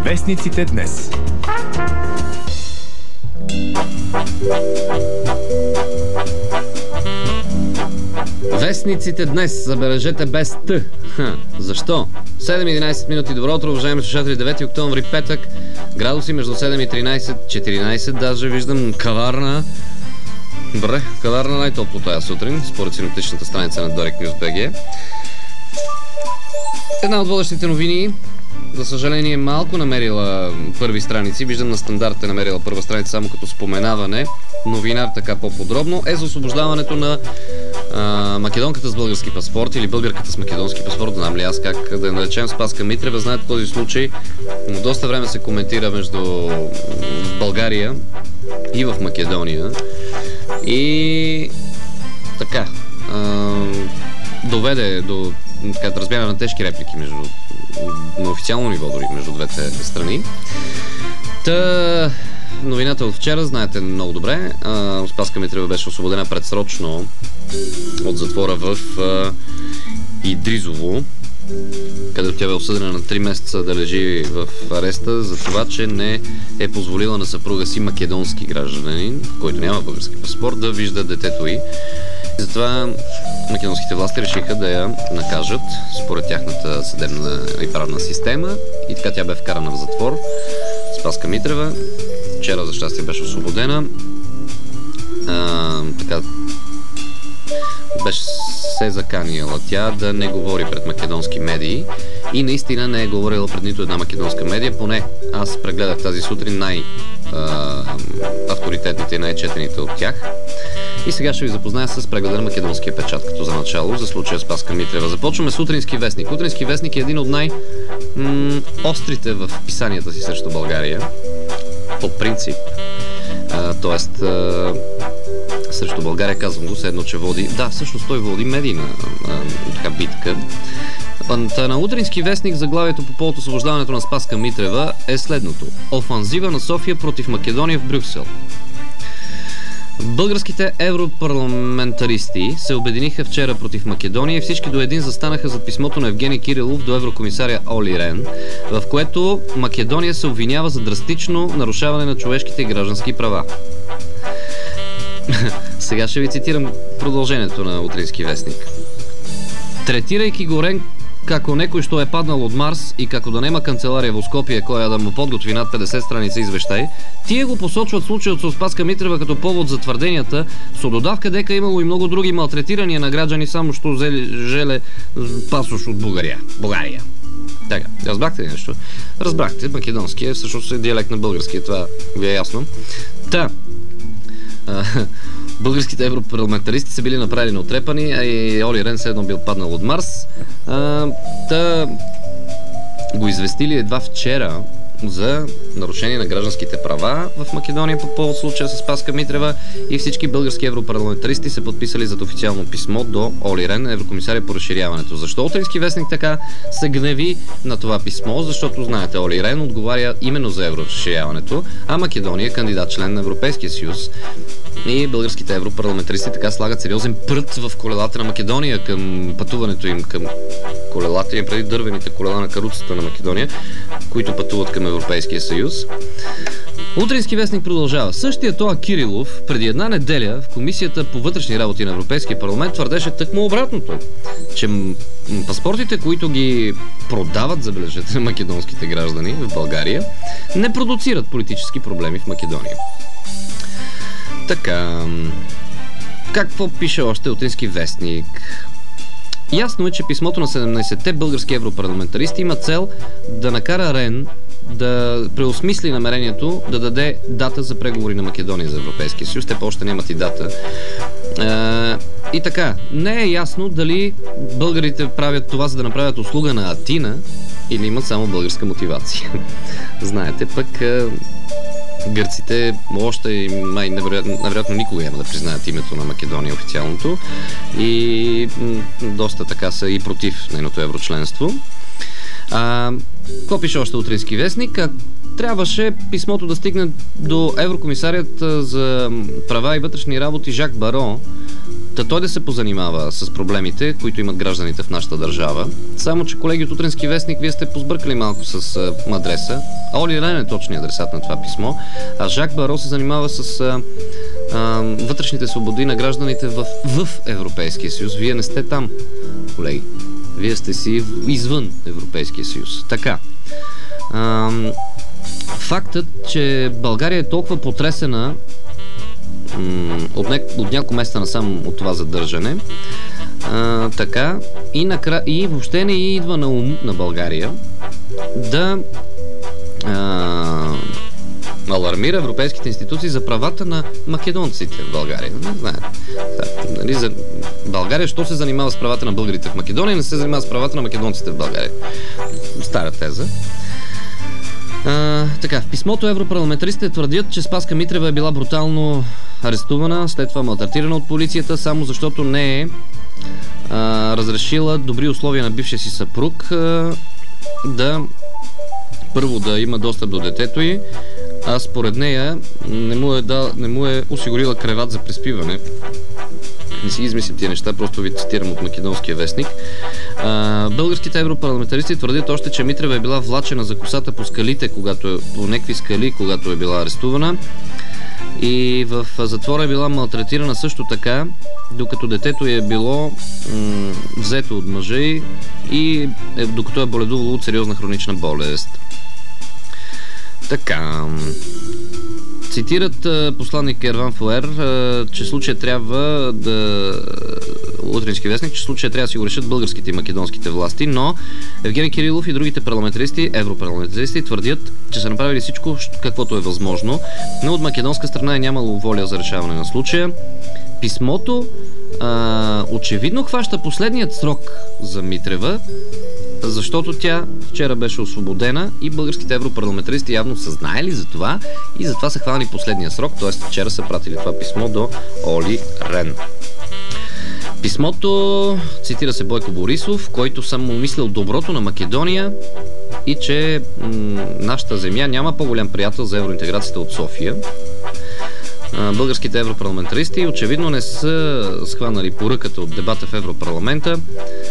Вестниците днес. Вестниците днес, забележете без Т. Защо? 7:11 минути. Добро утро, уважаеми слушатели. 9 октомври, петък. Градуси между 7 и 13, 14. Даже виждам каварна. Добре, каварна най-топло тази сутрин, според синоптичната страница на Direct News BG. Една от водещите новини, за съжаление, малко намерила първи страници. Виждам на Стандарт е намерила първа страница само като споменаване. Новинар така по-подробно е за освобождаването на македонката с български паспорт или българката с македонски паспорт, знам ли аз как да я наречем, Спаска Митрева. Знаете, този случай доста време се коментира между България и в Македония и така доведе до размяна на тежки реплики на официално ниво дори между двете страни. Новината от вчера, знаете много добре, Спаска Митрева беше освободена предсрочно от затвора в Идризово, където тя бе осъдена на 3 месеца да лежи в ареста за това, че не е позволила на съпруга си македонски гражданин, който няма български паспорт, да вижда детето й. Затова македонските власти решиха да я накажат според тяхната съдебна и правна система и така тя бе вкарана в затвор. Спаска Митрева вчера за щастие беше освободена. Така беше се заканила тя да не говори пред македонски медии и наистина не е говорила пред нито една македонска медия, поне аз прегледах тази сутрин най-авторитетните и най-четените от тях. И сега ще ви запозная с прегледа на македонския печат, като за начало, за случая Спаска Митрева. Започваме с Утрински вестник. Утрински вестник е един от най-острите в писанията си срещу България. По принцип. Тоест, срещу България, казвам го, все едно, че води... Да, всъщност той води медийна битка. На Утрински вестник заглавието по повод освобождаването на Спаска Митрева е следното. Офанзива на София против Македония в Брюксел. Българските европарламентаристи се обединиха вчера против Македония и всички до един застанаха зад писмото на Евгений Кирилов до еврокомисаря Оли Рен, в което Македония се обвинява за драстично нарушаване на човешките и граждански права. Сега ще ви цитирам продължението на Утрински вестник. Третирайки го Рен како некој што е паднал од Марс и како да нема канцеларија во Скопје која да му подготви над 50 страници извештај, тие го посочват случајот со Спаска Митрева като повод за тврденијата, со додавка дека имало и многу други малтретирања на граѓани само што желе пасош од Бугарија. Така, разбрахте ли нещо? Разбрахте, македонски е всъщност е диалект на български, това ви е ясно. Българските европарламентаристи са били направени отрепани, а и Оли Рен все едно бил паднал от Марс. Го известили едва вчера за нарушение на гражданските права в Македония по повод случая с Спаска Митрева и всички български европарламентаристи се подписали зад официално писмо до Оли Рен, еврокомисаря по разширяването. Защо Утрински вестник така се гневи на това писмо? Защото, знаете, Оли Рен отговаря именно за евроразширяването, а Македония е кандидат член на Европейския съюз. И българските европарламентаристи така слагат сериозен прът в колелата на Македония към пътуването им към колелата им преди дървените колела на каруцата на Македония, които пътуват към Европейския съюз. Утрински вестник продължава. Същия това Кирилов преди една неделя в Комисията по вътрешни работи на Европейския парламент твърдеше тъкмо обратното, че паспортите, които ги продават, забележете, на македонските граждани в България, не продуцират политически проблеми в Македония. Така, какво пише още Утрински вестник? Ясно е, че писмото на 17-те български европарламентаристи има цел да накара Рен да преосмисли намерението да даде дата за преговори на Македония за Европейския съюз. Те още нямат и дата. И така, не е ясно дали българите правят това, за да направят услуга на Атина или имат само българска мотивация. Знаете, пък гърците още и най-невероятно никога няма да признаят името на Македония официалното и доста така са и против нейното еврочленство. Какво пише още Утрински вестник? Трябваше писмото да стигне до еврокомисарият за права и вътрешни работи Жак Баро, той да се позанимава с проблемите, които имат гражданите в нашата държава. Само че, колеги от Утренски вестник, вие сте позбъркали малко с адреса. Оли Рен е точният адресат на това писмо, а Жак Баро се занимава с вътрешните свободи на гражданите в Европейския съюз. Вие не сте там, колеги. Вие сте си извън Европейския съюз. Така. Фактът, че България е толкова потресена от няколко месеца насам от това задържане, така, и въобще не идва на ум на България да алармира европейските институции за правата на македонците в България. Не знаете. Нали, България, що се занимава с правата на българите в Македония, не се занимава с правата на македонците в България. Стара теза. Така, в писмото европарламентаристите твърдят, че Спаска Митрева е била брутално арестувана, след това малтретирана от полицията, само защото не е разрешила добри условия на бившия си съпруг първо да има достъп до детето й, а според нея не му е осигурила креват за преспиване. Не си измислям тия неща, просто ви цитирам от Македонския вестник. Българските европарламентаристи твърдят още, че Митрева е била влачена за косата по скалите, по някакви скали, когато е била арестувана. И в затвора е била малтретирана също така, докато детето е било взето от мъжа и докато е боледувало от сериозна хронична болест. Така. Цитират посланник Ерван Фуер, че случая трябва Утренски вестник, че случая трябва да си го решат българските и македонските власти, но Евгений Кирилов и другите парламентаристи, европарламентаристи, твърдят, че са направили всичко, каквото е възможно, но от македонска страна е нямало воля за решаване на случая. Писмото очевидно хваща последният срок за Митрева, защото тя вчера беше освободена и българските европарламентаристи явно са знаели за това и затова са хванали последния срок, т.е. вчера са пратили това писмо до Оли Рен. Писмото цитира се Бойко Борисов, който само мислил доброто на Македония и че нашата земя няма по-голям приятел за евроинтеграцията от София. Българските европарламентаристи очевидно не са схванали поръката от дебата в Европарламента,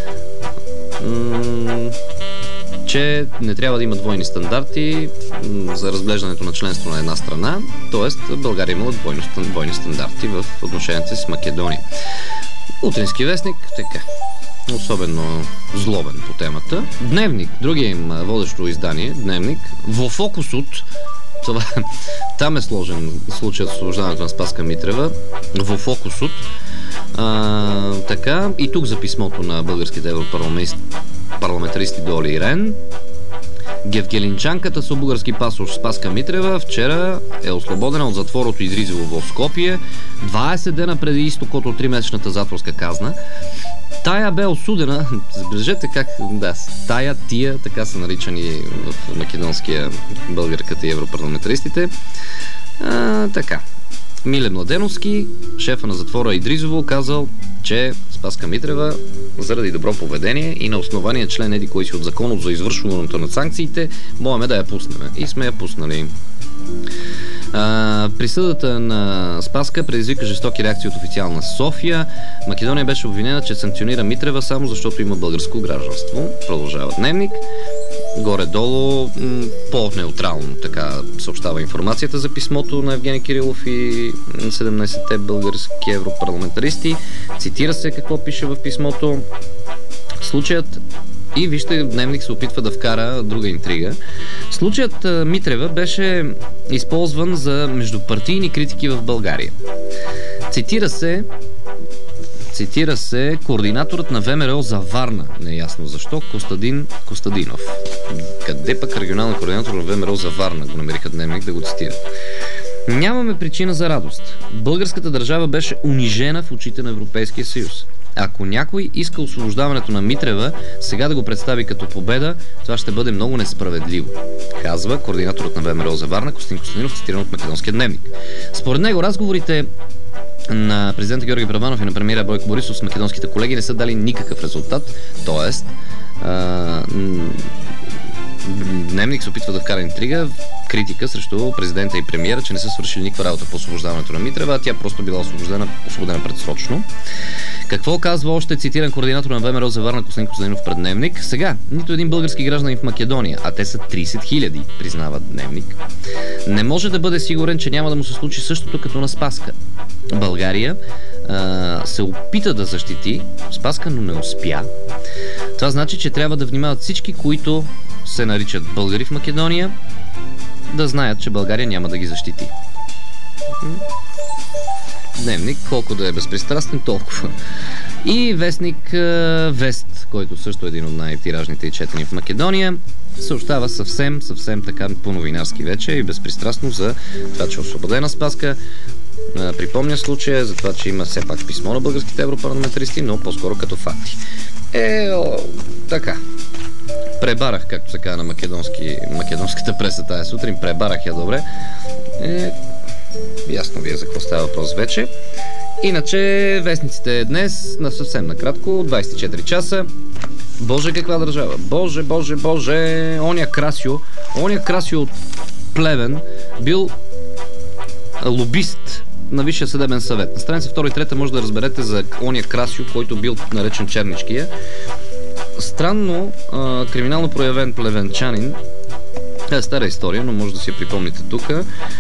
че не трябва да има двойни стандарти за разглеждането на членство на една страна, т.е. България имала двойни стандарти в отношенията с Македония. Утренски вестник, така, особено злобен по темата. Дневник, другия им водещо издание, Дневник, во фокусът, там е сложен случаят с освобождаването на Спаска Митрева, во фокусът. Така, и тук за писмото на българските европарламентаристи до Оли Рен. Гевгелинчанката с български пасош Спаска Митрева вчера е освободена от затворото Идризово в Скопие, 20 дена преди изтокото от 3-месечната затворска казна. Тая бе осудена, забележете как, тия, така са наричани в македонския българката и европарламентаристите. Така. Миле Младеновски, шефа на затвора Идризово, казал, че Спаска Митрева заради добро поведение и на основание член еди кой си от законът за извършването на санкциите, можем да я пуснем. И сме я пуснали. Присъдата на Спаска предизвика жестоки реакции от официална София. Македония беше обвинена, че санкционира Митрева само защото има българско гражданство. Продължава Дневник. Горе-долу по-неутрално така съобщава информацията за писмото на Евгений Кирилов и 17-те български европарламентаристи. Цитира се какво пише в писмото. Случаят и вижте, Дневник се опитва да вкара друга интрига. Случаят Митрева беше използван за междупартийни критики в България. Цитира се координаторът на ВМРО за Варна, неясно защо, Костадин Костадинов. Къде пък регионален координатор на ВМРО за Варна, го намериха Дневник да го цитира. Нямаме причина за радост. Българската държава беше унижена в очите на Европейския съюз. Ако някой иска освобождаването на Митрева сега да го представи като победа, това ще бъде много несправедливо, казва координаторът на ВМРО за Варна Костадин Костадинов, цитиран от Македонския Дневник. Според него разговорите на президента Георги Първанов и на премиера Бойко Борисов с македонските колеги не са дали никакъв резултат, т.е. Дневник се опитва да вкара интрига, критика срещу президента и премиера, че не са свършили никаква работа по освобождаването на Митрева, а тя просто била освободена предсрочно. Какво казва още цитиран координатор на ВМРО за Варна Костадин Костадинов пред Дневник? Сега, нито един български гражданин в Македония, а те са 30 000, признава Дневник, не може да бъде сигурен, че няма да му се случи същото като на Спаска. България се опита да защити Спаска, но не успя. Това значи, че трябва да внимават всички, които се наричат българи в Македония, да знаят, че България няма да ги защити. Дневник, колко да е безпристрастен, толкова. И вестник Вест, който също е един от най-тиражните и четени в Македония, съобщава съвсем така по-новинарски вече и безпристрастно за това, че е освободена Спаска. Припомня случая за това, че има все пак писмо на българските европарламентаристи, но по-скоро като факти. Така. Пребарах, както се казва на македонската преса тая сутрин, пребарах я добре. Ясно ви е за какво става въпрос вече. Иначе вестниците днес, съвсем накратко, 24 часа. Боже, каква държава! Боже! Оня Красио от Плевен бил лобист на Висшия съдебен съвет. На страница 2 и 3 може да разберете за оня Красио, който бил наречен Черничкия. Странно, криминално проявен плевенчанин, е стара история, но може да си я припомните тук.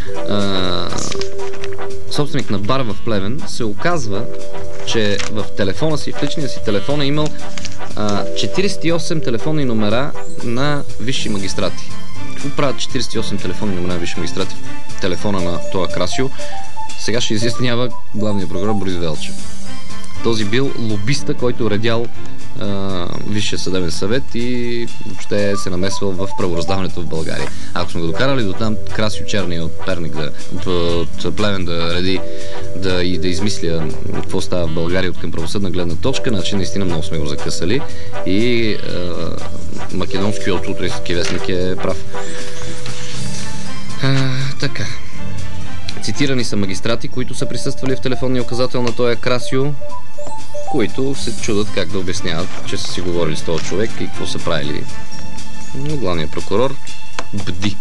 Собственик на бар в Плевен се оказва, че в телефона си, в личния си телефон е имал 48 телефонни номера на висши магистрати. Какво правят 48 телефонни номера на висши магистрати в телефона на това Красио? Сега ще изяснява главният прокурор Борис Велчев. Този бил лобиста, който редял Висшия съдебен съвет и въобще се намесвал в правораздаването в България. Ако сме го докарали до там Красио Черния от Перник от Плевен да реди да измисля какво става в България от към правосъдна гледна точка, значи наистина много сме го закъсали и македонски от утрешки вестник е прав. Така. Цитирани са магистрати, които са присъствали в телефонния указател на този Красио, които се чудат как да обясняват, че са си говорили с този човек и какво са правили. Но главният прокурор бди.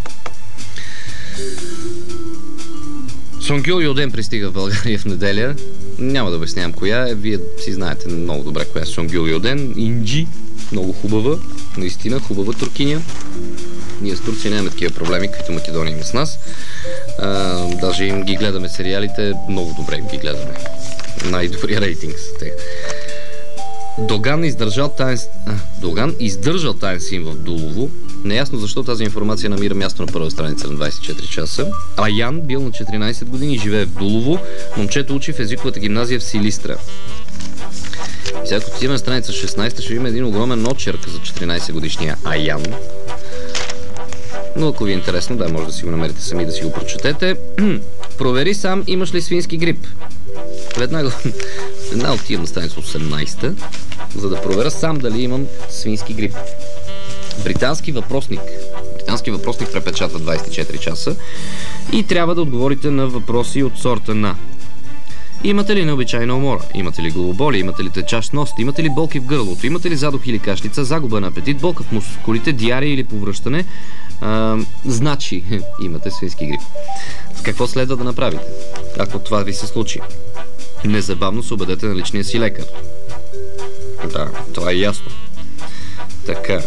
Сонгюл Йоден пристига в България в неделя. Няма да обяснявам коя е. Вие си знаете много добре коя е Сонгюл Йоден. Инджи. Много хубава. Наистина хубава туркиня. Ние с Турция нямаме такива проблеми, каквито Македония има с нас. Даже им ги гледаме сериалите. Много добре им ги гледаме. Най-добрия рейтинг са те. Доган издържал таен син в Дулово. Неясно защо тази информация намира място на първа страница на 24 часа. Аян бил на 14 години и живее в Дулово. Момчето учи в езиковата гимназия в Силистра. И сега, ако отидем на страница 16, ще видим един огромен очерк за 14 годишния Аян. Но ако ви е интересно, да, може да си го намерите сами да си го прочетете. Провери сам, имаш ли свински грип. Веднага отивам на страница 18, за да проверя сам дали имам свински грип. Британски въпросник препечата 24 часа и трябва да отговорите на въпроси от сорта на: имате ли необичайна умора? Имате ли главоболие? Имате ли течащ нос? Имате ли болки в гърлото? Имате ли задух или кашлица? Загуба на апетит? Болка в мускулите? Диария или повръщане? Значи имате свински грип. Какво следва да направите, ако това ви се случи? Незабавно се убедете на личния си лекар. Да, това е ясно. Така.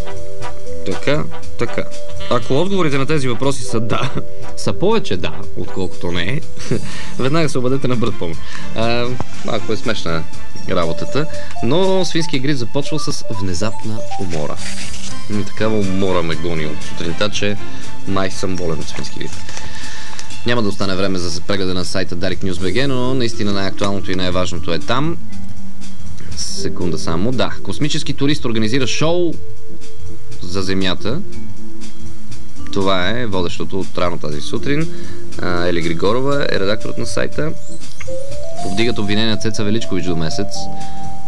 Ако отговорите на тези въпроси са да, са повече да, отколкото не, веднага се обадете на бърза помощ. Малко е смешна работата, но свинския грип започва с внезапна умора. Такава умора ме гони от сутринта, че май съм болен от свински грип. Няма да остане време за прегледа на сайта Дарик News.bg, но наистина най-актуалното и най-важното е там. Секунда само. Да, космически турист организира шоу за Земята. Това е водещото от рано тази сутрин. Ели Григорова е редакторът на сайта. Повдигат обвинения Цеца Величкович до месец.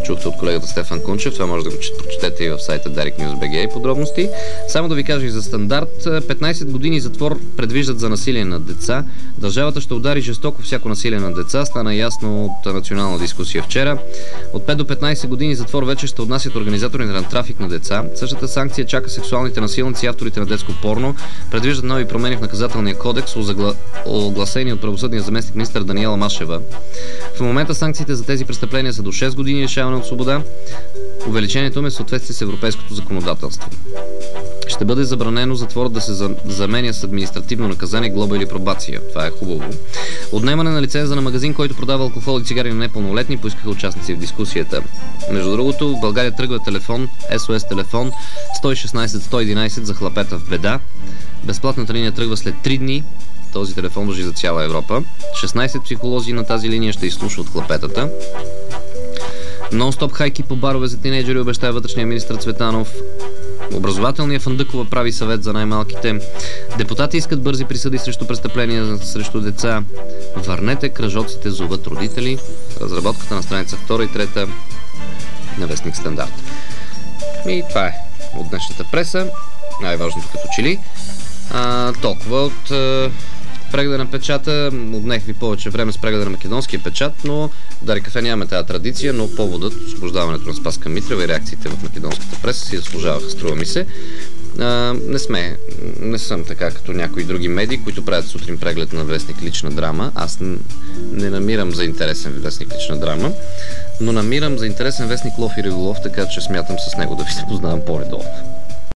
чухте от колегата Стефан Кунчев. Това може да го прочетете и в сайта Derek News BG подробности. Само да ви кажа и за Стандарт. 15 години затвор предвиждат за насилие над деца. Държавата ще удари жестоко всяко насилие над деца. Стана ясно от национална дискусия вчера. От 5 до 15 години затвор вече ще отнасят организатори на трафик на деца. Същата санкция чака сексуалните насилници и авторите на детско порно. Предвиждат нови промени в наказателния кодекс, огласени от правосъдния заместник министър Даниела Машева. В момента санкциите за тези престъпления са до 6 години лишаване от свобода. Увеличението е в съответствие с европейското законодателство. Ще бъде забранено затворът да се заменя с административно наказание, глоба или пробация. Това е хубаво. Отнемане на лиценза на магазин, който продава алкохол и цигари на непълнолетни, поискаха участници в дискусията. Между другото, в България тръгва телефон, SOS телефон 116-111 за хлапета в беда. Безплатната линия тръгва след 3 дни. Този телефон важи за цяла Европа. 16 психолози на тази линия ще изслушват хлапетата. Нон-стоп хайки по барове за тинейджери обещава вътрешния министър Цветанов. Образователният Фандъкова прави съвет за най-малките. Депутати искат бързи присъди срещу престъпления срещу деца. Върнете кръжоците зоват родители. Разработката на страница 2 и 3 на вестник Стандарт. И това е от днешната преса. Най-важното като че ли. Толкова от прегледа на печата. Отнех ви повече време с прегледа на македонския печат, но в Дарик кафе нямаме тази традиция, но поводът, освобождаването на Спаска Митрева и реакциите в македонската преса си заслужаваха, струва ми се. Не съм така като някои други медии, които правят сутрин преглед на вестник Лична драма. Аз не намирам за интересен вестник Лична драма, но намирам за интересен вестник Лов и Риболов, така че смятам с него да ви се познавам по-редовно.